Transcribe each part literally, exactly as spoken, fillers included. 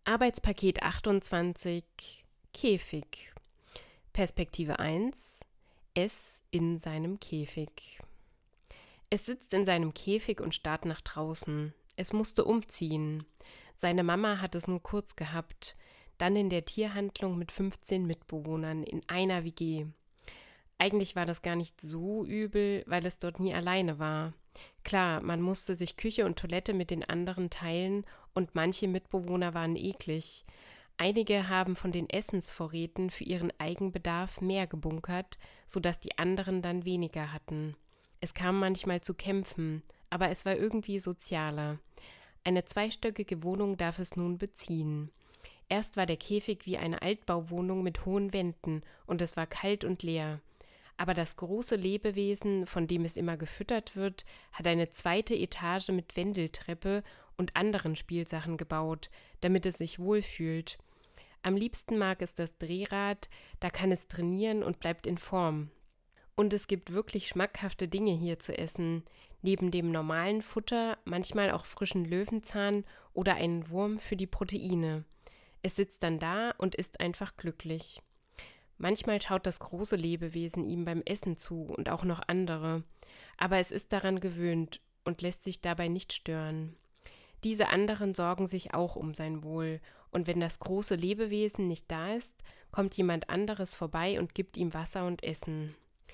Arbeitspaket achtundzwanzig Käfig. Perspektive eins. Es in seinem Käfig. Es sitzt in seinem Käfig und starrt nach draußen. Es musste umziehen. Seine Mama hat es nur kurz gehabt. Dann in der Tierhandlung mit fünfzehn Mitbewohnern in einer W G. Eigentlich war das gar nicht so übel, weil es dort nie alleine war. Klar, man musste sich Küche und Toilette mit den anderen teilen und manche Mitbewohner waren eklig. Einige haben von den Essensvorräten für ihren Eigenbedarf mehr gebunkert, sodass die anderen dann weniger hatten. Es kam manchmal zu Kämpfen, aber es war irgendwie sozialer. Eine zweistöckige Wohnung darf es nun beziehen. Erst war der Käfig wie eine Altbauwohnung mit hohen Wänden und es war kalt und leer. Aber das große Lebewesen, von dem es immer gefüttert wird, hat eine zweite Etage mit Wendeltreppe und anderen Spielsachen gebaut, damit es sich wohlfühlt. Am liebsten mag es das Drehrad, da kann es trainieren und bleibt in Form. Und es gibt wirklich schmackhafte Dinge hier zu essen. Neben dem normalen Futter manchmal auch frischen Löwenzahn oder einen Wurm für die Proteine. Es sitzt dann da und ist einfach glücklich. Manchmal schaut das große Lebewesen ihm beim Essen zu und auch noch andere, aber es ist daran gewöhnt und lässt sich dabei nicht stören. Diese anderen sorgen sich auch um sein Wohl, und wenn das große Lebewesen nicht da ist, kommt jemand anderes vorbei und gibt ihm Wasser und Essen.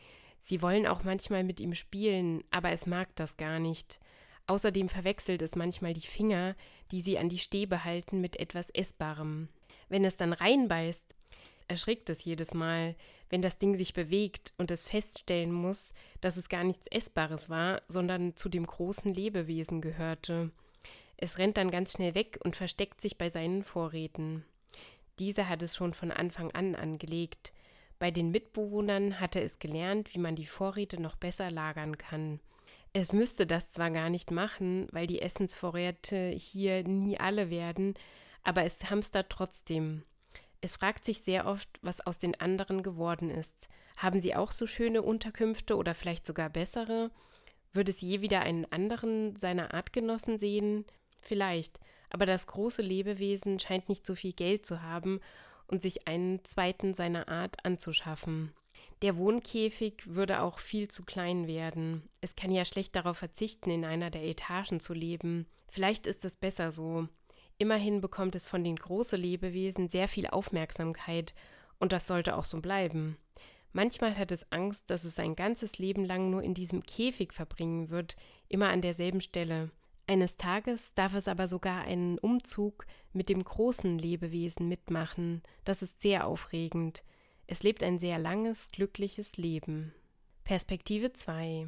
Sie wollen auch manchmal mit ihm spielen, aber es mag das gar nicht. Außerdem verwechselt es manchmal die Finger, die sie an die Stäbe halten, mit etwas Essbarem. Wenn es dann reinbeißt, erschrickt es jedes Mal, wenn das Ding sich bewegt und es feststellen muss, dass es gar nichts Essbares war, sondern zu dem großen Lebewesen gehörte. Es rennt dann ganz schnell weg und versteckt sich bei seinen Vorräten. Diese hat es schon von Anfang an angelegt. Bei den Mitbewohnern hatte es gelernt, wie man die Vorräte noch besser lagern kann. Es müsste das zwar gar nicht machen, weil die Essensvorräte hier nie alle werden, aber es hamstert trotzdem. Es fragt sich sehr oft, was aus den anderen geworden ist. Haben sie auch so schöne Unterkünfte oder vielleicht sogar bessere? Wird es je wieder einen anderen seiner Artgenossen sehen? Vielleicht, aber das große Lebewesen scheint nicht so viel Geld zu haben und sich einen zweiten seiner Art anzuschaffen. Der Wohnkäfig würde auch viel zu klein werden. Es kann ja schlecht darauf verzichten, in einer der Etagen zu leben. Vielleicht ist es besser so. Immerhin bekommt es von den großen Lebewesen sehr viel Aufmerksamkeit und das sollte auch so bleiben. Manchmal hat es Angst, dass es sein ganzes Leben lang nur in diesem Käfig verbringen wird, immer an derselben Stelle. Eines Tages darf es aber sogar einen Umzug mit dem großen Lebewesen mitmachen. Das ist sehr aufregend. Es lebt ein sehr langes, glückliches Leben. Perspektive zwei.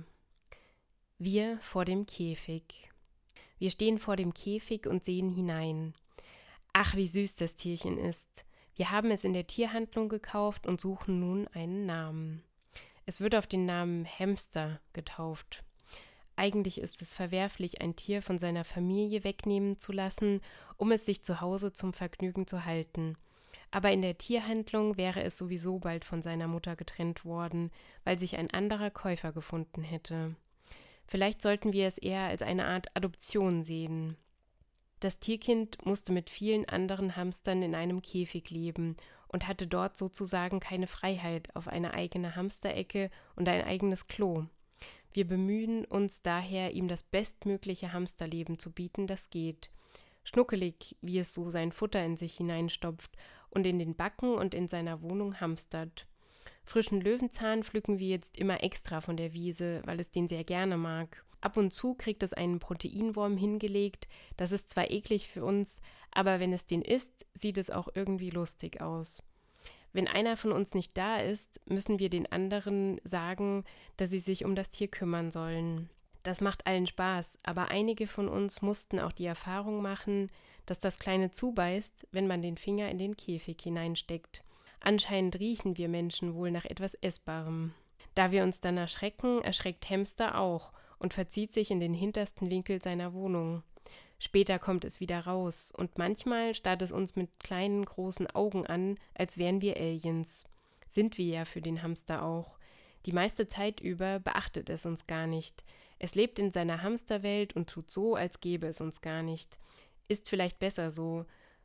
Wir vor dem Käfig. Wir stehen vor dem Käfig und sehen hinein. Ach, wie süß das Tierchen ist. Wir haben es in der Tierhandlung gekauft und suchen nun einen Namen. Es wird auf den Namen Hamster getauft. Eigentlich ist es verwerflich, ein Tier von seiner Familie wegnehmen zu lassen, um es sich zu Hause zum Vergnügen zu halten. Aber in der Tierhandlung wäre es sowieso bald von seiner Mutter getrennt worden, weil sich ein anderer Käufer gefunden hätte. Vielleicht sollten wir es eher als eine Art Adoption sehen. Das Tierkind musste mit vielen anderen Hamstern in einem Käfig leben und hatte dort sozusagen keine Freiheit auf eine eigene Hamsterecke und ein eigenes Klo. Wir bemühen uns daher, ihm das bestmögliche Hamsterleben zu bieten, das geht. Schnuckelig, wie es so sein Futter in sich hineinstopft und in den Backen und in seiner Wohnung hamstert. Frischen Löwenzahn pflücken wir jetzt immer extra von der Wiese, weil es den sehr gerne mag. Ab und zu kriegt es einen Proteinwurm hingelegt, das ist zwar eklig für uns, aber wenn es den isst, sieht es auch irgendwie lustig aus. Wenn einer von uns nicht da ist, müssen wir den anderen sagen, dass sie sich um das Tier kümmern sollen. Das macht allen Spaß, aber einige von uns mussten auch die Erfahrung machen, dass das Kleine zubeißt, wenn man den Finger in den Käfig hineinsteckt. Anscheinend riechen wir Menschen wohl nach etwas Essbarem. Da wir uns dann erschrecken, erschreckt Hamster auch und verzieht sich in den hintersten Winkel seiner Wohnung. Später kommt es wieder raus und manchmal starrt es uns mit kleinen, großen Augen an, als wären wir Aliens. Sind wir ja für den Hamster auch. Die meiste Zeit über beachtet es uns gar nicht. Es lebt in seiner Hamsterwelt und tut so, als gäbe es uns gar nicht. Ist vielleicht besser so.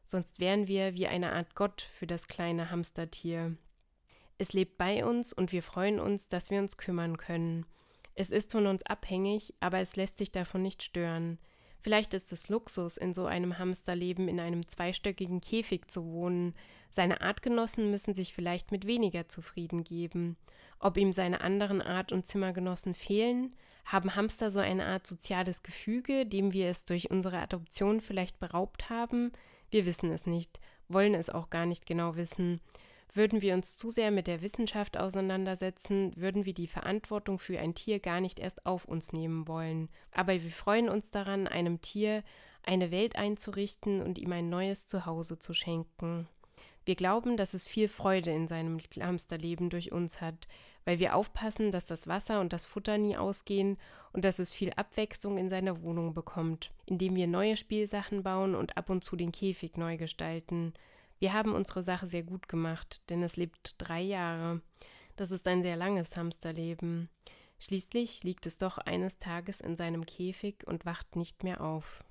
sonst wären wir wie eine Art Gott für das kleine Hamstertier. Es lebt bei uns und wir freuen uns, dass wir uns kümmern können. Es ist von uns abhängig, aber es lässt sich davon nicht stören. Vielleicht ist es Luxus, in so einem Hamsterleben in einem zweistöckigen Käfig zu wohnen. Seine Artgenossen müssen sich vielleicht mit weniger zufrieden geben. Ob ihm seine anderen Art- und Zimmergenossen fehlen? Haben Hamster so eine Art soziales Gefüge, dem wir es durch unsere Adoption vielleicht beraubt haben? Wir wissen es nicht, wollen es auch gar nicht genau wissen. Würden wir uns zu sehr mit der Wissenschaft auseinandersetzen, würden wir die Verantwortung für ein Tier gar nicht erst auf uns nehmen wollen. Aber wir freuen uns daran, einem Tier eine Welt einzurichten und ihm ein neues Zuhause zu schenken. Wir glauben, dass es viel Freude in seinem Hamsterleben durch uns hat, weil wir aufpassen, dass das Wasser und das Futter nie ausgehen und dass es viel Abwechslung in seiner Wohnung bekommt, indem wir neue Spielsachen bauen und ab und zu den Käfig neu gestalten. Wir haben unsere Sache sehr gut gemacht, denn es lebt drei Jahre. Das ist ein sehr langes Hamsterleben. Schließlich liegt es doch eines Tages in seinem Käfig und wacht nicht mehr auf.